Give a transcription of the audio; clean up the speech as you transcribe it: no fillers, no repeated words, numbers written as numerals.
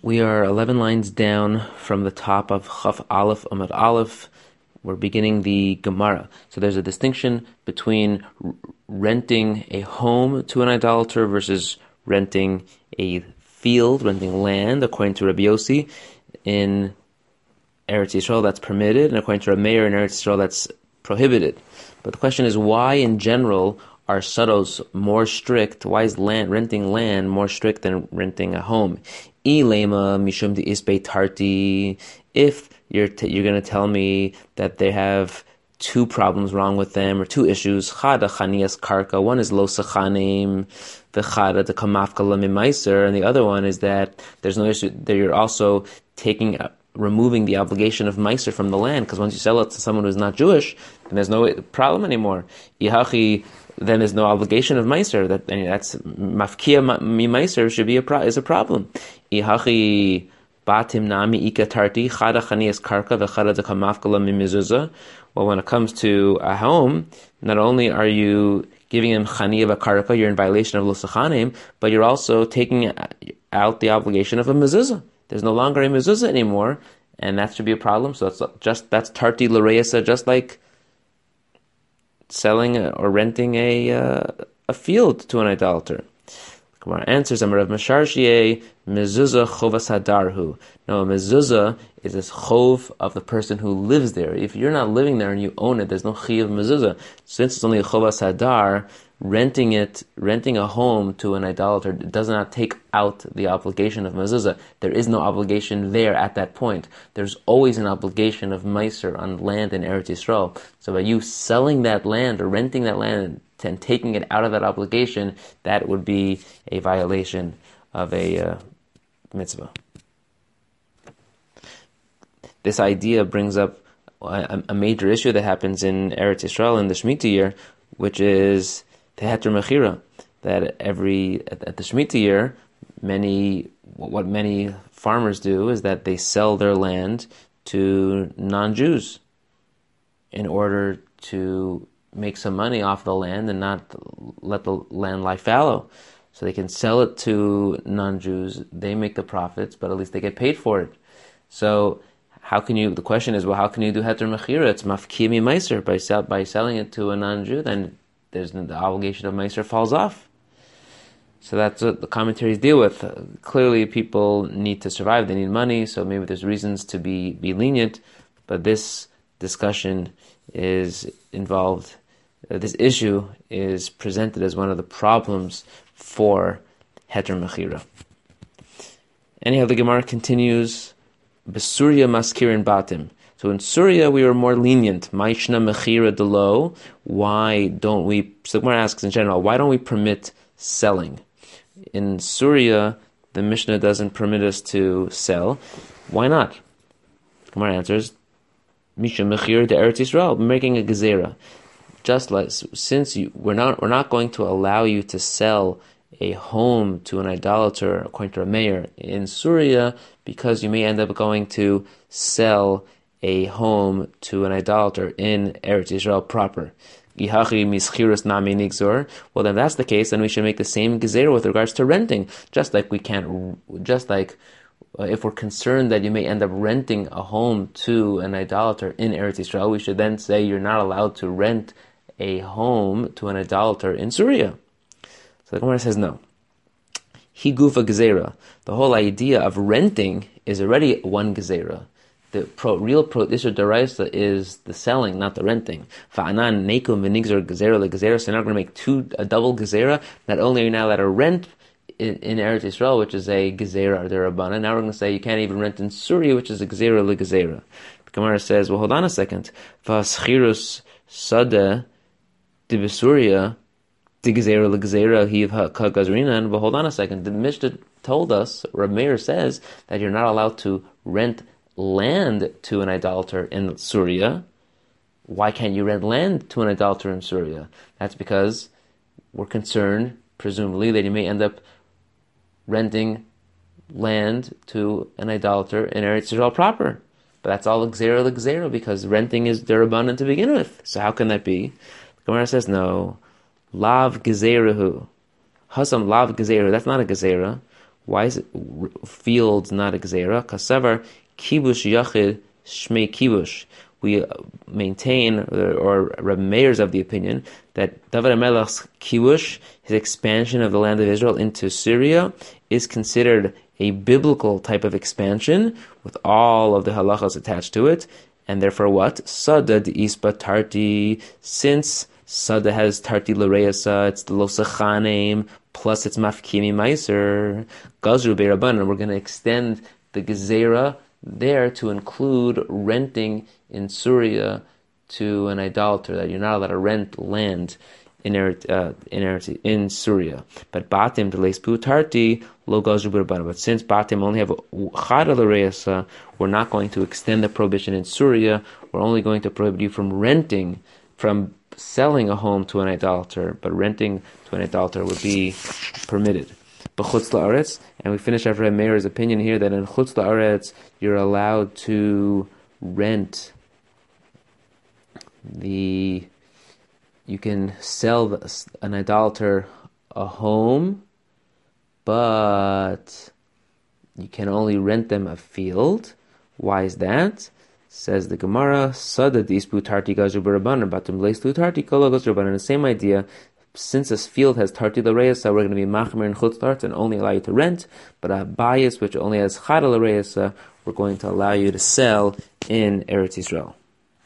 We are 11 lines down from the top of Chaf Aleph Amud Aleph. We're beginning the Gemara. So there's a distinction between renting a home to an idolater versus renting a field, renting land, according to Rabbi Yossi. In Eretz Yisrael, that's permitted, and according to Rabbi Meir, in Eretz Yisrael, that's prohibited. But the question is, why in general are sados more strict? Why is renting land more strict than renting a home? Ilema mishum de isbei tarti. If you're going to tell me that they have two problems wrong with them, or two issues, chada chanias karka. One is lo sachanim, v'chada de kamafkala mimaiser, and the other one is that there's no issue that you're also removing the obligation of meiser from the land, because once you sell it to someone who's not Jewish, then there's no problem anymore. Ihachi, then there's no obligation of meiser. That's mafkia mi meiser should be is a problem. Ihachi batim nami ikatarti chada chanias karka v'chada de kamafkala mimizuzah. Well, when it comes to a home, not only are you giving him chaniya v'karka, you're in violation of lo sachanim, but you're also taking out the obligation of a mezuzah. There's no longer a mezuzah anymore, and that should be a problem. So that's tarti l'reisa, just like selling or renting a field to an idolater. Gemara answers, Amar Rav Masharshiyeh, mezuzah chovas hadarhu. No, a mezuzah is this chov of the person who lives there. If you're not living there and you own it, there's no chi of mezuzah. Since it's only a chovas hadar, renting a home to an idolater does not take out the obligation of mezuzah. There is no obligation there at that point. There's always an obligation of meiser on land in Eretz Yisrael. So by you selling that land or renting that land and taking it out of that obligation, that would be a violation of a mitzvah. This idea brings up a major issue that happens in Eretz Yisrael in the Shemitah year, which is the heter mechira. That at the Shemitah year, what many farmers do is that they sell their land to non-Jews in order to make some money off the land and not let the land lie fallow. So they can sell it to non-Jews, they make the profits, but at least they get paid for it. So the question is, well, how can you do heter mechira? It's mafkimi meiser. By selling it to a non-Jew, then the obligation of meiser falls off. So that's what the commentaries deal with. Clearly people need to survive, they need money, so maybe there's reasons to be lenient, but this discussion is involved. This issue is presented as one of the problems for heter mechira. Anyhow, the Gemara continues, Besuria maskirin batim. So in Syria we were more lenient. Maishna mechira delo. Why don't we? So the Gemara asks in general, why don't we permit selling? In Syria, the Mishnah doesn't permit us to sell. Why not? The Gemara answers, Misha mechira de Eretz Yisrael, making a gezerah. Just like since we're not going to allow you to sell a home to an idolater, according to a mayor in Syria, because you may end up going to sell a home to an idolater in Eretz Yisrael proper. Well, then that's the case, then we should make the same gezerah with regards to renting. Just like if we're concerned that you may end up renting a home to an idolater in Eretz Yisrael, we should then say you're not allowed to rent a home to an idolater in Syria. So the Gemara says no. Hi gufa gezerah. The whole idea of renting is already one gezerah. The real issue deraisa is the selling, not the renting. Fa'anan neikum v'nigzer gezerah legezerah. So you're not going to make a double gezerah. Not only are you now allowed to rent in Eretz Yisrael, which is a gezerah or derabana, now we're going to say you can't even rent in Syria, which is a gezerah legezerah. The Gemara says, well, hold on a second. V'aschirus sadeh Dibesuria, Digezera Legezera, Hiv Kagazrinan. But hold on a second. The Mishnah told us, Reb Meir says, that you're not allowed to rent land to an idolater in Syria. Why can't you rent land to an idolater in Syria? That's because we're concerned, presumably, that you may end up renting land to an idolater in Eretz Yisrael proper. But that's all Legezera, because renting is derabbanan to begin with. So how can that be? Gemara says no. Lav gezerahu. Hasam lav gezerah. That's not a gezerah. Why is it fields not a gzeira? Kasavar kibush yachid shmei kibush. We maintain, or Rabbi Meir is of the opinion, that David HaMelech's kibush, his expansion of the land of Israel into Syria, is considered a biblical type of expansion with all of the halachas attached to it, and therefore what? Sada d'isba tarti, since Sada has tarti l'reisa, it's the losachanim, plus it's mafkimi meiser, gazru be'rabbanan, we're going to extend the gezerah there to include renting in Syria to an idolater, that you're not allowed to rent land in Syria. But batim deles putarti lo gazru be'rabbanan. But since batim only have chada l'reisa, we're not going to extend the prohibition in Syria. We're only going to prohibit you from selling a home to an idolater, but renting to an idolater would be permitted. But chutz la'aretz, and we finish after Meir's opinion here that in chutz la'aretz you're allowed to rent you can sell an idolater a home, but you can only rent them a field. Why is that? Says the Gemara, Sada dispu tarti gazru b'rabbanan, batum leislu tarti kol gazru b'rabbanan. The same idea. Since this field has tarti l'reisa, we're going to be machmer in chutz la'aretz and only allow you to rent. But a bias which only has chada l'reisa, we're going to allow you to sell in Eretz Yisrael.